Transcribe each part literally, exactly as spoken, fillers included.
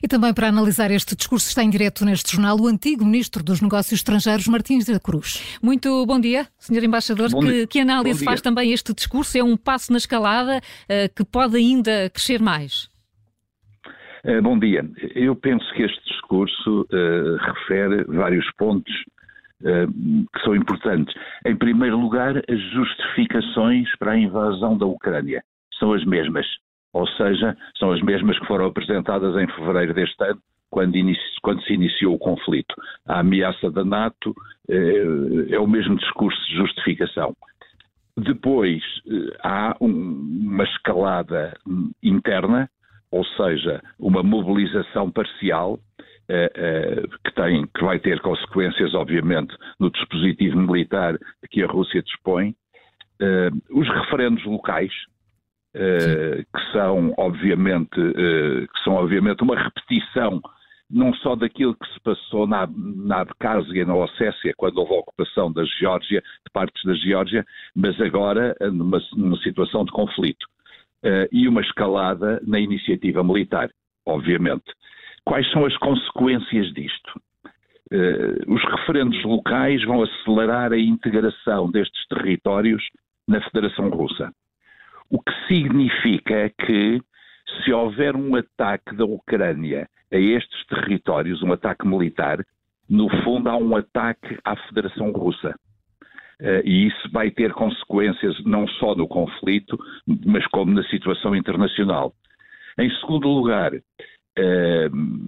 E também para analisar este discurso está em direto neste jornal o antigo Ministro dos Negócios Estrangeiros, Martins da Cruz. Muito bom dia, senhor Embaixador. Que, que análise faz também este discurso? É um passo na escalada uh, que pode ainda crescer mais? Uh, bom dia. Eu penso que este discurso uh, refere vários pontos uh, que são importantes. Em primeiro lugar, as justificações para a invasão da Ucrânia são as mesmas. Ou seja, são as mesmas que foram apresentadas em fevereiro deste ano, quando, inici, quando se iniciou o conflito. A ameaça da NATO é, é o mesmo discurso de justificação. Depois há um, uma escalada interna, ou seja, uma mobilização parcial eh, eh, que, tem, que vai ter consequências, obviamente, no dispositivo militar de que a Rússia dispõe. Eh, os referendos locais, Uh, que são obviamente uh, que são obviamente uma repetição não só daquilo que se passou na, na Abkházia, na Ossécia, quando houve a ocupação da Geórgia, de partes da Geórgia, mas agora numa, numa situação de conflito. Uh, e uma escalada na iniciativa militar, obviamente. Quais são as consequências disto? Uh, os referendos locais vão acelerar a integração destes territórios na Federação Russa. O que significa que, se houver um ataque da Ucrânia a estes territórios, um ataque militar, no fundo há um ataque à Federação Russa. Uh, e isso vai ter consequências não só no conflito, mas como na situação internacional. Em segundo lugar, uh,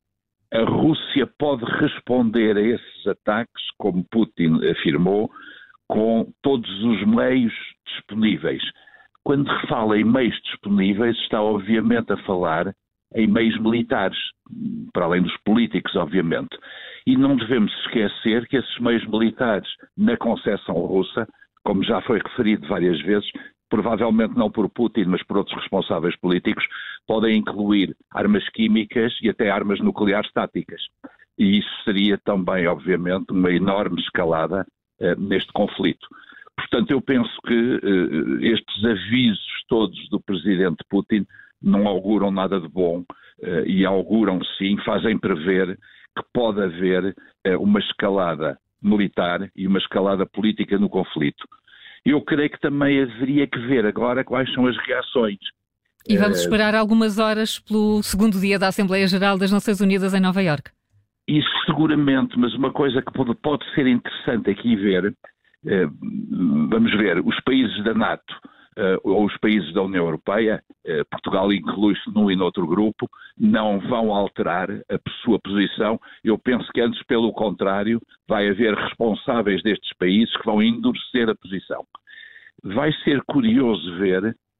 a Rússia pode responder a esses ataques, como Putin afirmou, com todos os meios disponíveis. Quando fala em meios disponíveis, está obviamente a falar em meios militares, para além dos políticos, obviamente. E não devemos esquecer que esses meios militares, na concepção russa, como já foi referido várias vezes, provavelmente não por Putin, mas por outros responsáveis políticos, podem incluir armas químicas e até armas nucleares táticas. E isso seria também, obviamente, uma enorme escalada uh, neste conflito. Portanto, eu penso que uh, estes avisos todos do presidente Putin não auguram nada de bom uh, e auguram sim, fazem prever que pode haver uh, uma escalada militar e uma escalada política no conflito. Eu creio que também haveria que ver agora quais são as reações. E vamos uh, esperar algumas horas pelo segundo dia da Assembleia Geral das Nações Unidas em Nova Iorque. Isso seguramente, mas uma coisa que pode, pode ser interessante aqui ver. Uh, vamos ver, os países da NATO uh, ou os países da União Europeia, uh, Portugal inclui-se num e noutro grupo, não vão alterar a sua posição. Eu penso que antes, pelo contrário, vai haver responsáveis destes países que vão endurecer a posição. Vai ser curioso ver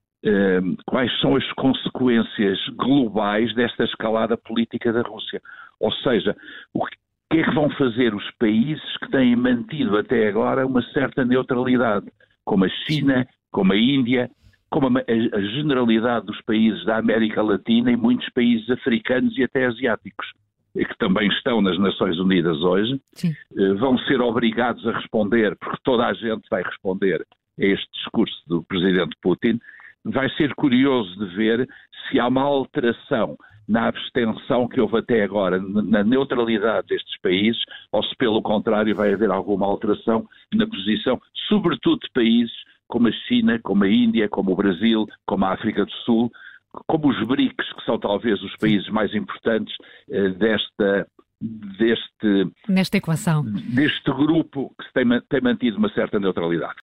uh, quais são as consequências globais desta escalada política da Rússia. Ou seja, o que O que é que vão fazer os países que têm mantido até agora uma certa neutralidade, como a China, como a Índia, como a, a generalidade dos países da América Latina e muitos países africanos e até asiáticos, que também estão nas Nações Unidas hoje, Sim. vão ser obrigados a responder, porque toda a gente vai responder a este discurso do presidente Putin. Vai ser curioso de ver se há uma alteração na abstenção que houve até agora, na neutralidade destes países, ou se pelo contrário vai haver alguma alteração na posição, sobretudo de países como a China, como a Índia, como o Brasil, como a África do Sul, como os BRICS, que são talvez os países mais importantes eh, desta, deste, Nesta equação. deste grupo que tem, tem mantido uma certa neutralidade.